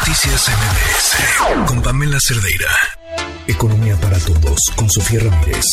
Noticias MBS con Pamela Cerdeira. Economía para todos con Sofía Ramírez.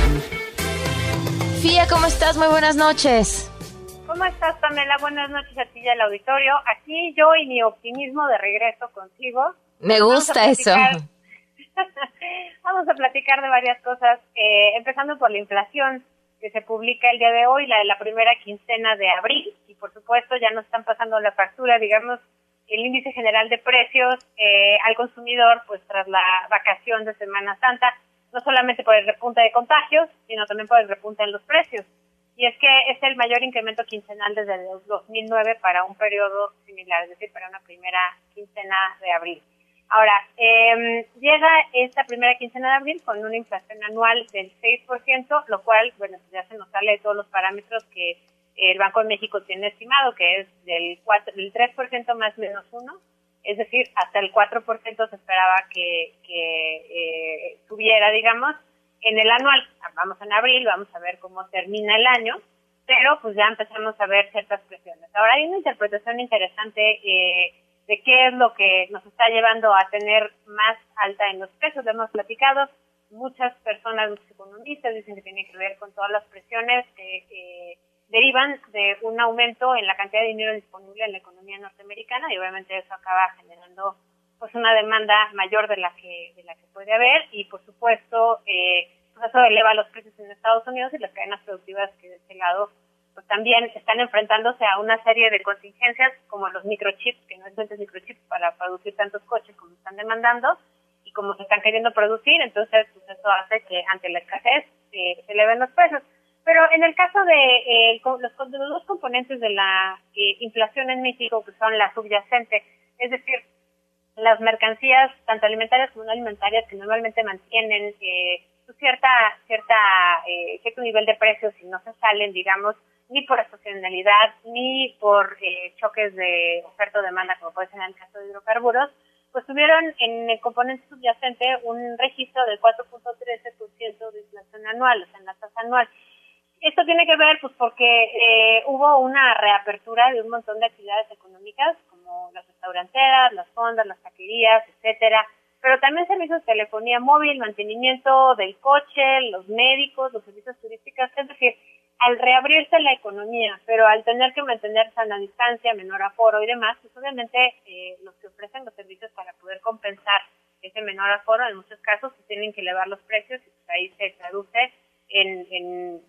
Fía, ¿cómo estás? Muy buenas noches. ¿Cómo estás, Pamela? Buenas noches a ti y al auditorio. Aquí yo y mi optimismo de regreso contigo. Me gusta eso. Vamos a platicar de varias cosas, empezando por la inflación que se publica el día de hoy, la de la primera quincena de abril, y por supuesto ya nos están pasando la factura, digamos, el índice general de precios al consumidor, pues tras la vacación de Semana Santa, no solamente por el repunte de contagios, sino también por el repunte en los precios. Y es que es el mayor incremento quincenal desde el 2009 para un periodo similar, es decir, para una primera quincena de abril. Ahora, llega esta primera quincena de abril con una inflación anual del 6%, lo cual, bueno, ya se nos sale de todos los parámetros que el Banco de México tiene estimado, que es del 3% más menos 1, es decir, hasta el 4% se esperaba que subiera, digamos, en el anual. Vamos en abril, vamos a ver cómo termina el año, pero pues ya empezamos a ver ciertas presiones. Ahora hay una interpretación interesante de qué es lo que nos está llevando a tener más alta en los precios. Lo hemos platicado, muchas personas, muchos economistas dicen que tiene que ver con todas las presiones que derivan de un aumento en la cantidad de dinero disponible en la economía norteamericana, y obviamente eso acaba generando pues una demanda mayor de la que puede haber, y por supuesto pues eso eleva los precios en Estados Unidos, y las cadenas productivas que de este lado pues también están enfrentándose a una serie de contingencias como los microchips, que no existen microchips para producir tantos coches como están demandando y como se están queriendo producir. Entonces pues eso hace que ante la escasez se eleven los precios. Pero en el caso de los dos componentes de la inflación en México, que son la subyacente, es decir, las mercancías tanto alimentarias como no alimentarias, que normalmente mantienen cierto nivel de precios y no se salen, digamos, ni por estacionalidad, ni por choques de oferta o demanda, como puede ser en el caso de hidrocarburos, pues tuvieron en el componente subyacente un registro del 4.13% de inflación anual, o sea, en la tasa anual. Esto tiene que ver pues porque hubo una reapertura de un montón de actividades económicas, como las restauranteras, las fondas, las taquerías, etcétera, pero también servicios de telefonía móvil, mantenimiento del coche, los médicos, los servicios turísticos, es decir, al reabrirse la economía, pero al tener que mantener sana distancia, menor aforo y demás, pues obviamente los que ofrecen los servicios para poder compensar ese menor aforo, en muchos casos pues tienen que elevar los precios, y pues ahí se traduce en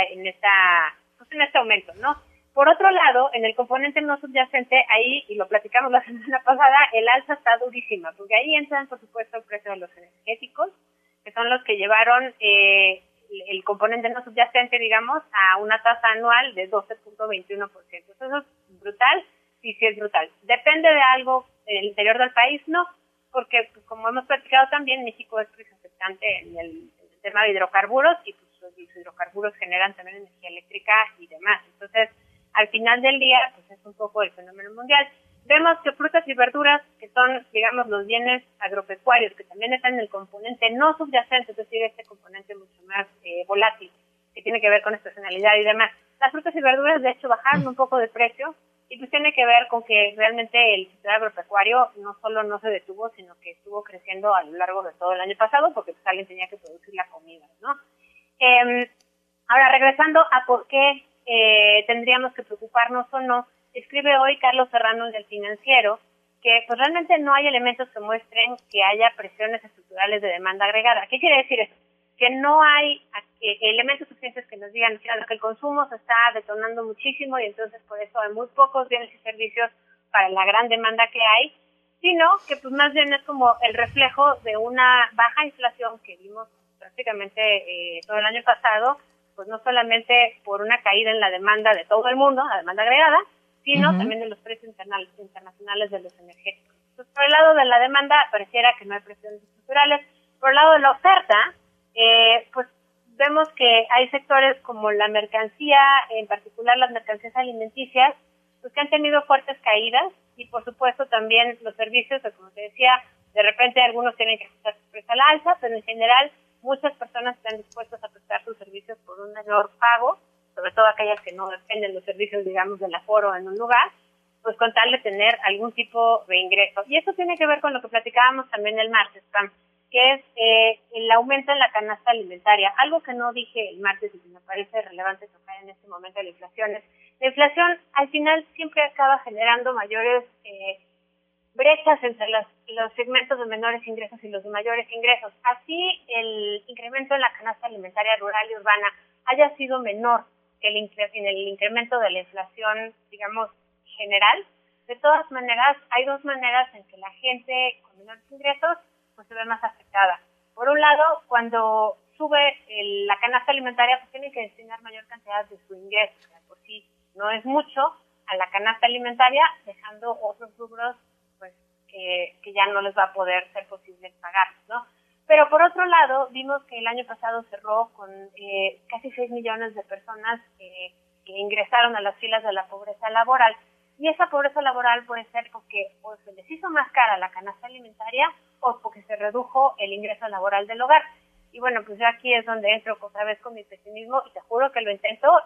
este aumento, ¿no? Por otro lado, en el componente no subyacente, ahí, y lo platicamos la semana pasada, el alza está durísima, porque ahí entran, por supuesto, el precio de los energéticos, que son los que llevaron el componente no subyacente, digamos, a una tasa anual de 12.21%. Eso es brutal, sí es brutal. Depende de algo en el interior del país, no, porque pues, como hemos platicado también, México es afectante en el tema de hidrocarburos, y pues los hidrocarburos generan también energía eléctrica y demás. Entonces, al final del día, pues es un poco el fenómeno mundial. Vemos que frutas y verduras, que son, digamos, los bienes agropecuarios, que también están en el componente no subyacente, es decir, este componente mucho más volátil, que tiene que ver con estacionalidad y demás. Las frutas y verduras, de hecho, bajaron un poco de precio, y pues tiene que ver con que realmente el sector agropecuario no solo no se detuvo, sino que estuvo creciendo a lo largo de todo el año pasado, porque pues alguien tenía que producir la comida, ¿no? Ahora, regresando a por qué tendríamos que preocuparnos o no, escribe hoy Carlos Serrano del Financiero que pues realmente no hay elementos que muestren que haya presiones estructurales de demanda agregada. ¿Qué quiere decir eso? Que no hay elementos suficientes que nos digan que el consumo se está detonando muchísimo y entonces por eso hay muy pocos bienes y servicios para la gran demanda que hay, sino que pues más bien es como el reflejo de una baja inflación que vimos prácticamente todo el año pasado, pues no solamente por una caída en la demanda de todo el mundo, la demanda agregada, sino también de los precios internacionales de los energéticos. Entonces, por el lado de la demanda, pareciera que no hay presiones estructurales. Por el lado de la oferta, pues vemos que hay sectores como la mercancía, en particular las mercancías alimenticias, pues que han tenido fuertes caídas, y por supuesto también los servicios, que como te decía, de repente algunos tienen que ajustar su precio al alza, pero en general muchas personas están dispuestas a prestar sus servicios por un menor pago, sobre todo aquellas que no dependen de los servicios, digamos, del aforo en un lugar, pues con tal de tener algún tipo de ingreso. Y eso tiene que ver con lo que platicábamos también el martes, Pam, que es el aumento en la canasta alimentaria. Algo que no dije el martes y que me parece relevante tocar en este momento de la inflación es, la inflación al final siempre acaba generando mayores brechas entre los segmentos de menores ingresos y los de mayores ingresos. Así el incremento en la canasta alimentaria rural y urbana haya sido menor que en el incremento de la inflación, digamos, general. De todas maneras, hay dos maneras en que la gente con menores ingresos pues se ve más afectada. Por un lado, cuando sube la canasta alimentaria, pues tienen que destinar mayor cantidad de su ingreso, o sea, por sí no es mucho, a la canasta alimentaria, dejando otros rubros pues que ya no les va a poder ser posible pagar, ¿no? Pero por otro lado, vimos que el año pasado cerró con casi 6 millones de personas que ingresaron a las filas de la pobreza laboral. Y esa pobreza laboral puede ser porque o se les hizo más cara la canasta alimentaria o porque se redujo el ingreso laboral del hogar. Y bueno, pues yo aquí es donde entro otra vez con mi pesimismo y te juro que lo intento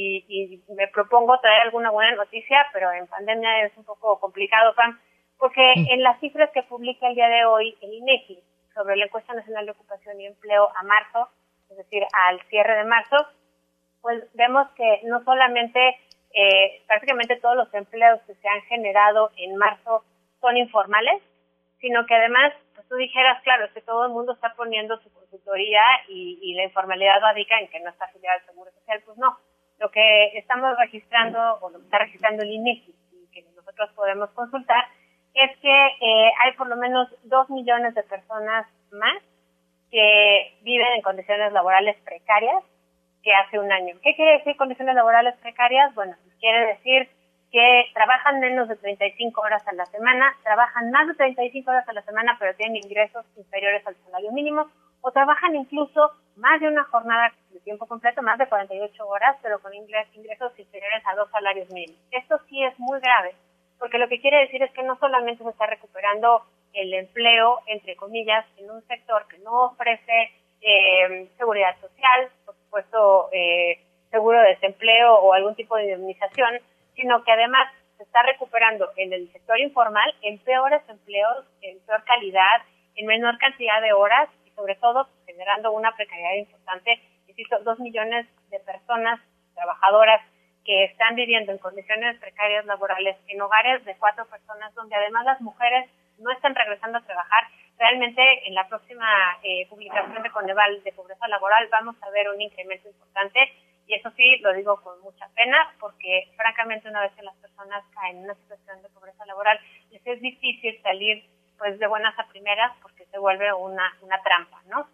y me propongo traer alguna buena noticia, pero en pandemia es un poco complicado, Pam, porque en las cifras que publica el día de hoy el INEGI sobre la Encuesta Nacional de Ocupación y Empleo a marzo, es decir, al cierre de marzo, pues vemos que no solamente prácticamente todos los empleos que se han generado en marzo son informales, sino que además, pues tú dijeras, claro, es que todo el mundo está poniendo su consultoría y la informalidad radica en que no está afiliada al Seguro Social. Pues no, lo que estamos registrando, o lo que está registrando el INEGI, y que nosotros podemos consultar, es que hay por lo menos 2 millones de personas más que viven en condiciones laborales precarias que hace un año. ¿Qué quiere decir condiciones laborales precarias? Bueno, pues quiere decir que trabajan menos de 35 horas a la semana, trabajan más de 35 horas a la semana, pero tienen ingresos inferiores al salario mínimo, o trabajan incluso más de una jornada de tiempo completo, más de 48 horas, pero con ingresos inferiores a 2 salarios mínimos. Esto sí es muy grave, porque lo que quiere decir es que no solamente se está recuperando el empleo, entre comillas, en un sector que no ofrece seguridad social, por supuesto, seguro de desempleo o algún tipo de indemnización, sino que además se está recuperando en el sector informal en peores empleos, en peor calidad, en menor cantidad de horas y sobre todo generando una precariedad importante. Insisto, 2 millones de personas trabajadoras que están viviendo en condiciones precarias laborales en hogares de 4 personas, donde además las mujeres no están regresando a trabajar. Realmente en la próxima publicación de Coneval de pobreza laboral vamos a ver un incremento importante y eso sí lo digo con mucha pena porque francamente una vez que las personas caen en una situación de pobreza laboral les es difícil salir pues de buenas a primeras porque se vuelve una trampa, ¿no?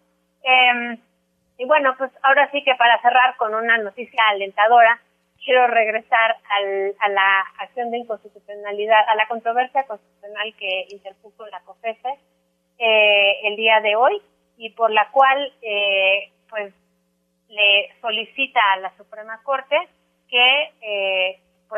Y bueno, pues ahora sí que para cerrar con una noticia alentadora, quiero regresar a la acción de inconstitucionalidad, a la controversia constitucional que interpuso la COFECE el día de hoy y por la cual pues le solicita a la Suprema Corte que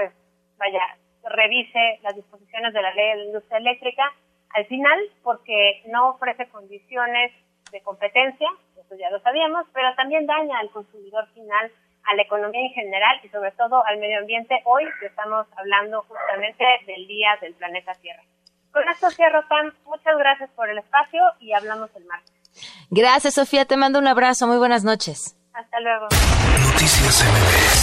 revise las disposiciones de la ley de la industria eléctrica, al final porque no ofrece condiciones de competencia, eso ya lo sabíamos, pero también daña al consumidor final, a la economía en general y sobre todo al medio ambiente, hoy que estamos hablando justamente del Día del Planeta Tierra. Con esto cierro, Pam. Muchas gracias por el espacio y hablamos el martes. Gracias, Sofía. Te mando un abrazo. Muy buenas noches. Hasta luego. Noticias MBS.